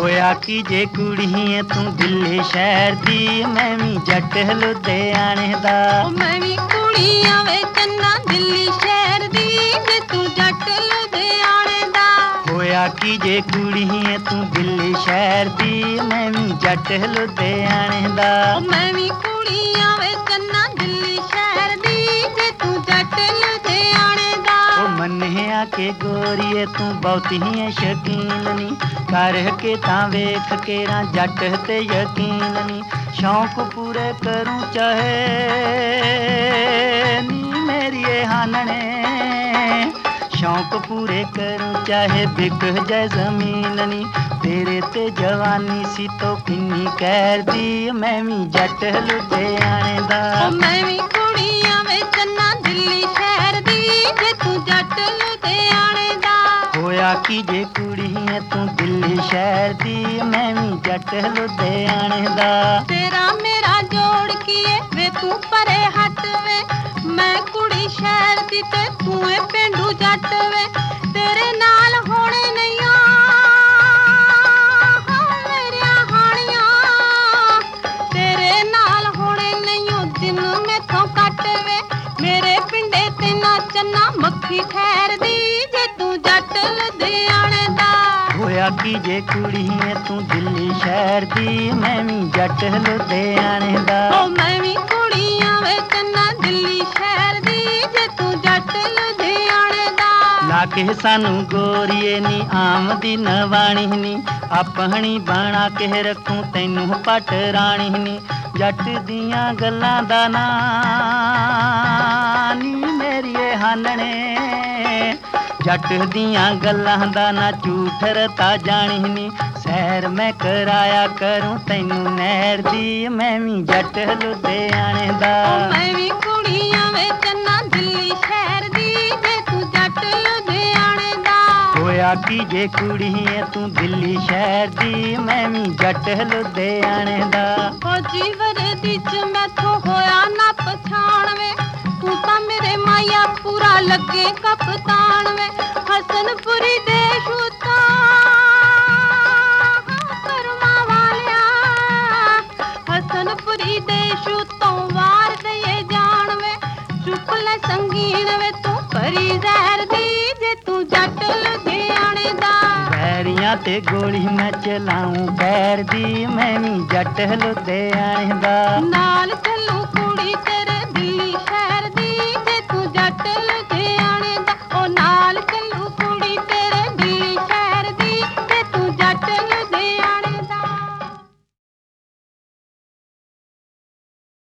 ਹੋਇਆ ਕੀ ਜੇ ਕੁੜੀਏ ਤੂੰ ਦਿੱਲੀ ਸ਼ਹਿਰ ਦੀ, ਮੈਂ ਵੀ ਜੱਟ ਲੁਧਿਆਣੇ ਦਾ। ਮੈਂ ਵੀ ਕੁੜੀਆਂ ਵੇ ਚੰਨਾ ਦਿੱਲੀ ਸ਼ਹਿਰ ਦੀ, ਜੇ ਤੂੰ ਜੱਟ ਲੁਧਿਆਣੇ ਦਾ। ਹੋਇਆ ਕੀ ਜੇ ਕੁੜੀਏ ਤੂੰ ਦਿੱਲੀ ਸ਼ਹਿਰ ਦੀ, ਮੈਂ ਵੀ ਜੱਟ ਲੁਧਿਆਣੇ ਦਾ। ਮੈਂ ਵੀ ਕੁੜੀਆਂ ਵੇ ਚੰਨਾ ਦਿੱਲੀ ਸ਼ਹਿਰ ਦੀ, ਜੇ ਤੂੰ ਜੱਟ ਲੁਧਿਆਣੇ ਦਾ। ਉਹ ਮੰਨਿਆ ਕਿ ਗੋਰੀਏ ਤੂੰ ਬਹੁਤੀ ਹੈ ਸ਼ਕੀਨ ਨੀ, ਕਰਕੇ ਤਾਂ ਵੇਖ ਕੇ ਰਾਂ ਜੱਟ ਤੇ ਯਕੀਨ ਨੀ। ਸ਼ੌਂਕ ਪੂਰੇ ਕਰੂੰ ਚਾਹੇ ਨੀ ਮੇਰੀਏ ਹਾਨਣੇ, ਸ਼ੌਂਕ ਪੂਰੇ ਕਰੂੰ ਚਾਹੇ ਵਿਕ ਜਾਏ ਜ਼ਮੀਨ ਨੀ। ਤੇਰੇ ਤੇ ਜਵਾਨੀ ਸੀ ਤੋ ਕਿੰਨੀ ਕਹਿਰ ਦੀ, ਮੈਂ ਵੀ ਜੱਟ ਲੁਧਿਆਣੇ ਦਾ। ਮੈਂ ਵੀ ਕੁੜੀਆਂ ਵੇ ਚੰਨਾ ਦਿੱਲੀ ਸ਼ਹਿਰ ਦੀ, ਜੇ ਤੂੰ ਜੱਟ ਲੁਧਿਆਣੇ ਦਾ। ਹੋਇਆ ਕੀ ਜੇ ਕੁੜੀਏ ਤੂੰ ਦਿੱਲੀ ਸ਼ਹਿਰ ਦੀ, ਮੈਂ ਵੀ ਜੱਟ ਲੁਧਿਆਣੇ ਦਾ। ਤੇਰਾ ਮੇਰਾ ਜੋੜ ਕੀਏ ਵੇ ਤੂੰ ਪਰੇ ਹਟ ਵੇ, ਮੈਂ ਕੁੜੀ ਸ਼ਹਿਰ ਦੀ ਤੇ ਤੂੰ ਏ ਪੇਂਡੂ ਜੱਟ ਵੇ। ਤੇਰੇ ਨਾਲ ਹੋਣੇ ਨਹੀਂਆਂ ਮੇਰੀਆਂ ਹਾਣੀਆਂ, ਤੇਰੇ ਨਾਲ ਹੋਣੇ ਨਹੀਂਓ ਦਿਨ ਮੈਥੋਂ ਕੱਟ ਵੇ। ਮੇਰੇ ਪਿੰਡੇ ਤੇ ਨਾ ਚੰਨਾ ਮੱਖੀ ਠਹਿਰਦੀ, ਜੇ ਤੂੰ ਜੱਟ ਲੁਧਿਆਣੇ ਦਾ। ਹੋਇਆ ਕੀ ਜੇ ਕੁੜੀਏ ਤੂੰ ਦਿੱਲੀ ਸ਼ਹਿਰ ਦੀ, ਮੈਂ ਵੀ ਜੱਟ ਲੁਧਿਆਣੇ ਦਾ। ਮੈਂ ਵੀ ਕੁੜੀਆਂ ਵੇ ਚੰਨਾ ਦਿੱਲੀ ਸ਼ਹਿਰ ਦੀ, ਜੇ ਤੂੰ ਜੱਟ ਲੁਧਿਆਣੇ ਦਾ। ਲਾ ਕੇ ਸਾਨੂੰ ਗੋਰੀਏ ਨੀ ਆਮਦੀ ਨਵਾਣੀ ਨੀ, ਆਪਣੀ ਬਣਾ ਕੇ ਰੱਖੂੰ ਤੈਨੂੰ ਪਟ ਰਾਣੀ ਨੀ। ਜੱਟ ਦੀਆਂ ਗੱਲਾਂ ਦਾ ਨਾਂ ਨੀ ਮੇਰੀਏ ਹਾਨਣੇ, ਜੱਟ ਦੀਆਂ ਗੱਲਾਂ ਦਾ ਨਾ ਝੂਠ ਰਤਾ ਜਾਣੀ ਨੀ। ਸੈਰ ਮੈਂ ਕਰਾਇਆ ਕਰੂੰ ਤੈਨੂੰ ਨਹਿਰ ਦੀ, ਮੈਂ ਵੀ ਜੱਟ ਲੁਧਿਆਣੇ ਦਾ। ਮੈਂ ਵੀ ਕੁੜੀਆਂ ਵੇ ਚੰਨਾ ਦਿੱਲੀ ਸ਼ਹਿਰ ਦੀ, ਜੇ ਤੂੰ ਜੱਟ ਲੁਧਿਆਣੇ ਦਾ। ਹੋਇਆ ਕੀ ਜੇ ਕੁੜੀਏ ਤੂੰ ਦਿੱਲੀ ਸ਼ਹਿਰ ਦੀ, ਮੈਂ ਵੀ ਜੱਟ ਲੁਧਿਆਣੇ ਦਾ। ਹੋ ਜੀਵਰਦੀ ਚ ਮੈਥੋਂ ਹੋਇਆ ਨਾ ਪਛਾਣ ਵੇ, ਤੂੰ ਤਾਂ ਮੇਰੇ ਮਾਇਆ ਪੂਰਾ ਲੱਗੇ ਕਪਤਾਨ ਵੇ। ਹਸਨਪੁਰੀ ਦੇਸ਼ ਉਤਾਂ ਕਰਮਾਂ ਵਾਲਿਆ, ਹਸਨਪੁਰੀ ਦੇਸ਼ ਉਤੋਂ ਵਾਰ ਦਈਏ ਜਾਣ ਵੇ। ਚੁੱਕ ਲੈ ਸੰਗੀਨ ਵੇ ਤੂੰ ਭਰੀ ਜ਼ਹਿਰ ਦੀ, ਜੇ ਤੂੰ ਜੱਟ ਲੁਧਿਆਣੇ ਦਾ। ਵੈਰੀਆਂ ਤੇ ਗੋਲੀ ਮੈਂ ਚਲਾਊਂ ਬੈਰ ਦੀ, ਮੈਂ ਵੀ ਜੱਟ ਲੁਧਿਆਣੇ ਦਾ। ਨਾਲ ਚੱਲੂ ਕੁੜੀ ਤੇਰੇ